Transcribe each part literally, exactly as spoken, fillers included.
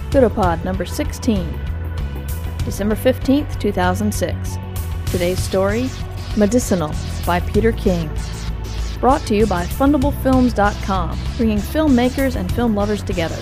Pseudopod number sixteen, December fifteenth, two thousand six. Today's story, Medicinal by Peter King. Brought to you by Fundable Films dot com, bringing filmmakers and film lovers together.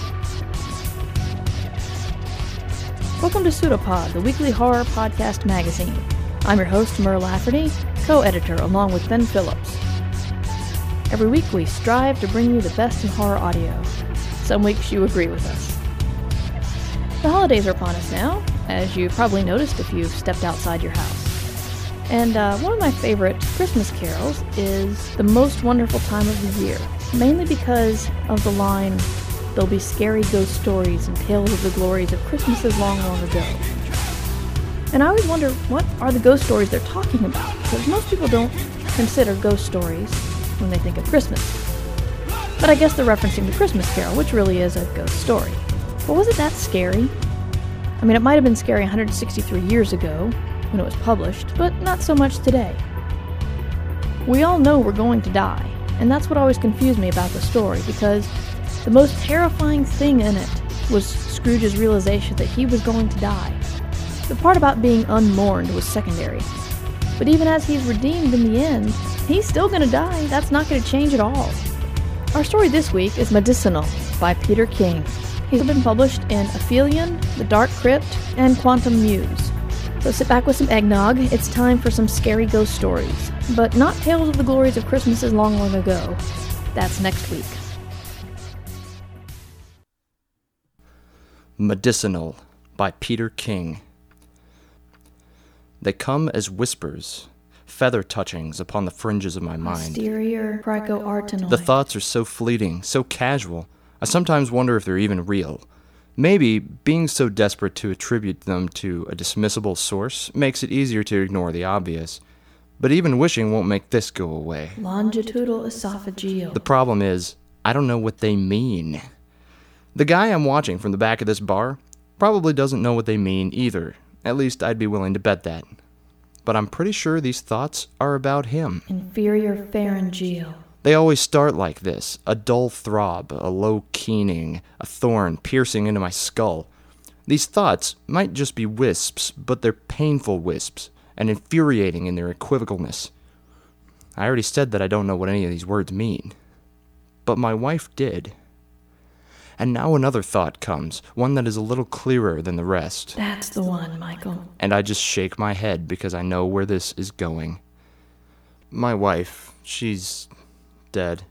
Welcome to Pseudopod, the weekly horror podcast magazine. I'm your host, Mur Lafferty, co-editor along with Ben Phillips. Every week we strive to bring you the best in horror audio. Some weeks you agree with us. The holidays are upon us now, as you've probably noticed if you've stepped outside your house. And uh, one of my favorite Christmas carols is The Most Wonderful Time of the Year, mainly because of the line, "There'll be scary ghost stories and tales of the glories of Christmases long, long ago." And I always wonder, what are the ghost stories they're talking about? Because most people don't consider ghost stories when they think of Christmas. But I guess they're referencing the Christmas Carol, which really is a ghost story. But was it that scary? I mean, it might have been scary one hundred sixty-three years ago, when it was published, but not so much today. We all know we're going to die, and that's what always confused me about the story, because the most terrifying thing in it was Scrooge's realization that he was going to die. The part about being unmourned was secondary. But even as he's redeemed in the end, he's still going to die. That's not going to change at all. Our story this week is Medicinal by Peter King. He's been published in Aphelion, The Dark Crypt, and Quantum Muse. So sit back with some eggnog. It's time for some scary ghost stories. But not tales of the glories of Christmases long, long ago. That's next week. Medicinal by Peter King. They come as whispers, feather touchings upon the fringes of my mind. Posterior cricoartenoid. The thoughts are so fleeting, so casual, I sometimes wonder if they're even real. Maybe being so desperate to attribute them to a dismissible source makes it easier to ignore the obvious. But even wishing won't make this go away. Longitudinal esophageal. The problem is, I don't know what they mean. The guy I'm watching from the back of this bar probably doesn't know what they mean either. At least I'd be willing to bet that. But I'm pretty sure these thoughts are about him. Inferior pharyngeal. They always start like this, a dull throb, a low keening, a thorn piercing into my skull. These thoughts might just be wisps, but they're painful wisps, and infuriating in their equivocalness. I already said that I don't know what any of these words mean. But my wife did. And now another thought comes, one that is a little clearer than the rest. That's the one, Michael. And I just shake my head because I know where this is going. My wife, she's dead.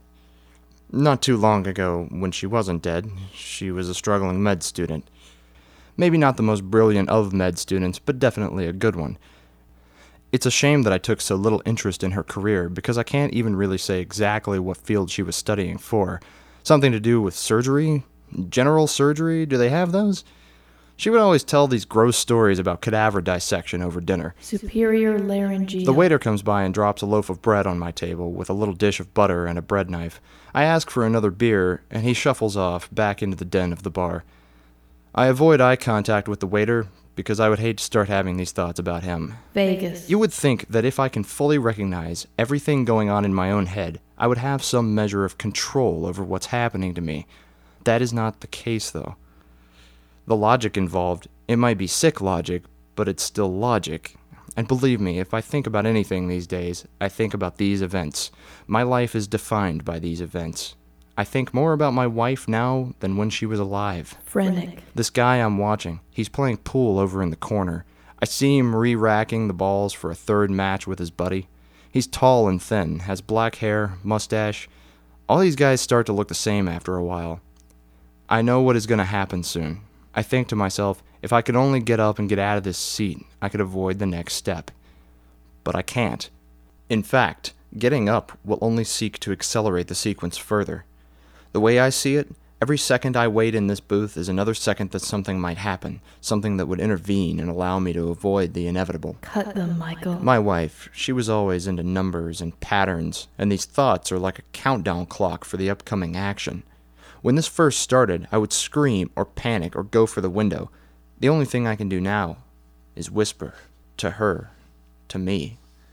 Not too long ago, when she wasn't dead, she was a struggling med student. Maybe not the most brilliant of med students, but definitely a good one. It's a shame that I took so little interest in her career, because I can't even really say exactly what field she was studying for. Something to do with surgery? General surgery? Do they have those? She would always tell these gross stories about cadaver dissection over dinner. Superior laryngeal. The waiter comes by and drops a loaf of bread on my table with a little dish of butter and a bread knife. I ask for another beer, and he shuffles off back into the den of the bar. I avoid eye contact with the waiter because I would hate to start having these thoughts about him. Vagus. You would think that if I can fully recognize everything going on in my own head, I would have some measure of control over what's happening to me. That is not the case, though. The logic involved, it might be sick logic, but it's still logic. And believe me, if I think about anything these days, I think about these events. My life is defined by these events. I think more about my wife now than when she was alive. Phrenic. This guy I'm watching, he's playing pool over in the corner. I see him re-racking the balls for a third match with his buddy. He's tall and thin, has black hair, mustache. All these guys start to look the same after a while. I know what is going to happen soon. I think to myself, if I could only get up and get out of this seat, I could avoid the next step. But I can't. In fact, getting up will only seek to accelerate the sequence further. The way I see it, every second I wait in this booth is another second that something might happen, something that would intervene and allow me to avoid the inevitable. Cut them, Michael. My wife, she was always into numbers and patterns, and these thoughts are like a countdown clock for the upcoming action. When this first started, I would scream or panic or go for the window. The only thing I can do now is whisper to her, to me.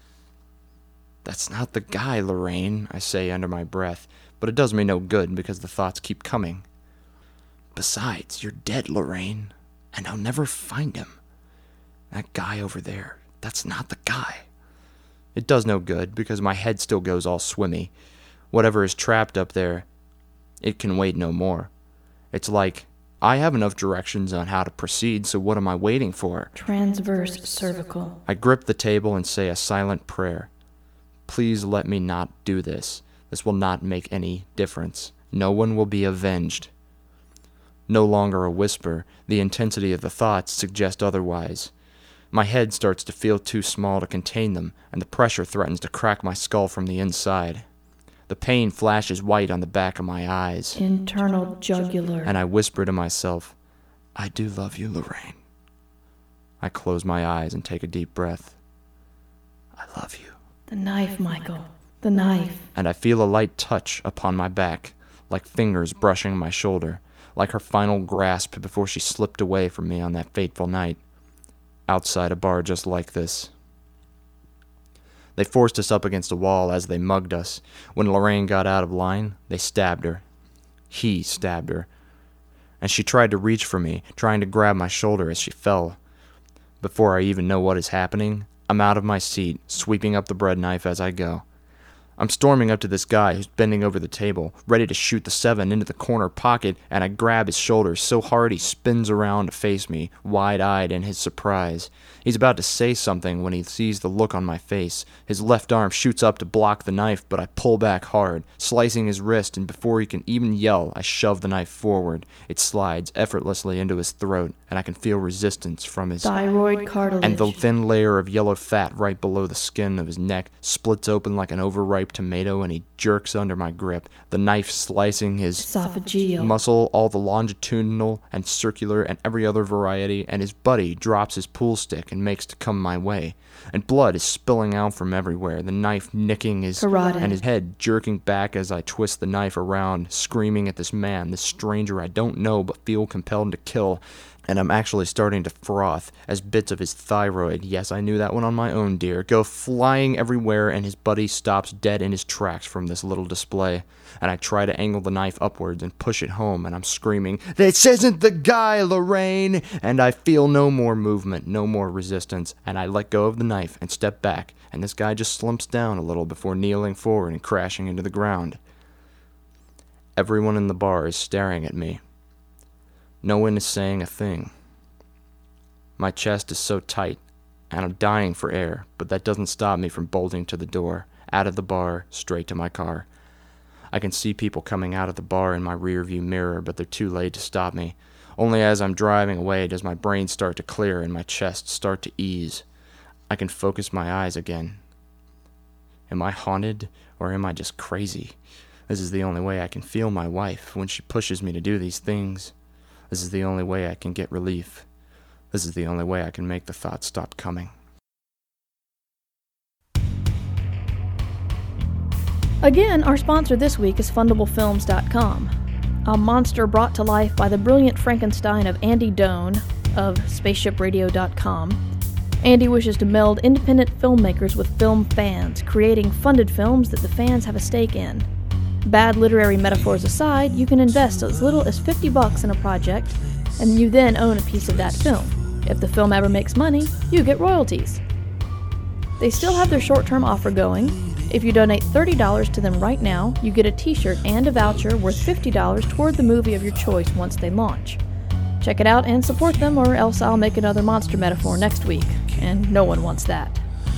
That's not the guy, Lorraine, I say under my breath, but it does me no good because the thoughts keep coming. Besides, you're dead, Lorraine, and I'll never find him. That guy over there, that's not the guy. It does no good, because my head still goes all swimmy. Whatever is trapped up there, it can wait no more. It's like, I have enough directions on how to proceed, so what am I waiting for? Transverse cervical. I grip the table and say a silent prayer. Please let me not do this. This will not make any difference. No one will be avenged. No longer a whisper, the intensity of the thoughts suggest otherwise. My head starts to feel too small to contain them, and the pressure threatens to crack my skull from the inside. The pain flashes white on the back of my eyes. Internal jugular. And I whisper to myself, I do love you, Lorraine. I close my eyes and take a deep breath. I love you. The knife, Michael. The knife. And I feel a light touch upon my back, like fingers brushing my shoulder, like her final grasp before she slipped away from me on that fateful night. Outside a bar just like this. They forced us up against a wall as they mugged us. When Lorraine got out of line, they stabbed her. He stabbed her. And she tried to reach for me, trying to grab my shoulder as she fell. Before I even know what is happening, I'm out of my seat, sweeping up the bread knife as I go. I'm storming up to this guy who's bending over the table, ready to shoot the seven into the corner pocket, and I grab his shoulder so hard he spins around to face me, wide-eyed in his surprise. He's about to say something when he sees the look on my face. His left arm shoots up to block the knife, but I pull back hard, slicing his wrist, and before he can even yell, I shove the knife forward. It slides effortlessly into his throat, and I can feel resistance from his thyroid cartilage. And the thin layer of yellow fat right below the skin of his neck splits open like an overripe tomato, and he jerks under my grip, the knife slicing his esophageal muscle, all the longitudinal and circular and every other variety, and his buddy drops his pool stick and makes to come my way. And blood is spilling out from everywhere, the knife nicking his carotid, and his head jerking back as I twist the knife around, screaming at this man, this stranger I don't know but feel compelled to kill. And I'm actually starting to froth as bits of his thyroid, yes, I knew that one on my own, dear, go flying everywhere, and his buddy stops dead in his tracks from this little display. And I try to angle the knife upwards and push it home, and I'm screaming, "This isn't the guy, Lorraine!" And I feel no more movement, no more resistance, and I let go of the knife and step back, and this guy just slumps down a little before kneeling forward and crashing into the ground. Everyone in the bar is staring at me. No one is saying a thing. My chest is so tight, and I'm dying for air, but that doesn't stop me from bolting to the door, out of the bar, straight to my car. I can see people coming out of the bar in my rearview mirror, but they're too late to stop me. Only as I'm driving away does my brain start to clear and my chest start to ease. I can focus my eyes again. Am I haunted, or am I just crazy? This is the only way I can feel my wife when she pushes me to do these things. This is the only way I can get relief. This is the only way I can make the thoughts stop coming. Again, our sponsor this week is Fundable Films dot com, a monster brought to life by the brilliant Frankenstein of Andy Doan of Spaceship Radio dot com. Andy wishes to meld independent filmmakers with film fans, creating funded films that the fans have a stake in. Bad literary metaphors aside, you can invest as little as fifty bucks in a project, and you then own a piece of that film. If the film ever makes money, you get royalties. They still have their short-term offer going. If you donate thirty dollars to them right now, you get a t-shirt and a voucher worth fifty dollars toward the movie of your choice once they launch. Check it out and support them, or else I'll make another monster metaphor next week, and no one wants that.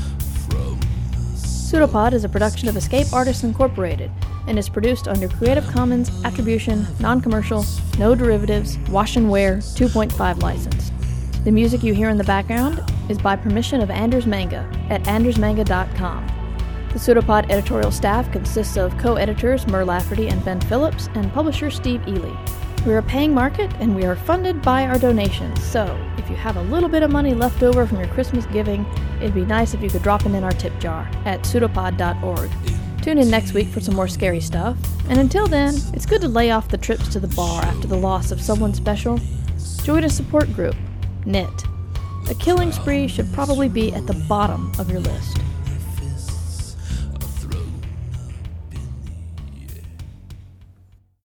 Pseudopod is a production of Escape Artists Incorporated and is produced under Creative Commons Attribution, Non-Commercial, No Derivatives, Wash and Wear two point five license. The music you hear in the background is by permission of Anders Manga at anders manga dot com. The Pseudopod editorial staff consists of co-editors Mer Lafferty and Ben Phillips and publisher Steve Ely. We're a paying market and we are funded by our donations, so if you have a little bit of money left over from your Christmas giving, it'd be nice if you could drop it in our tip jar at pseudopod dot org. Tune in next week for some more scary stuff, and until then, it's good to lay off the trips to the bar after the loss of someone special. Join a support group, Knit. A killing spree should probably be at the bottom of your list.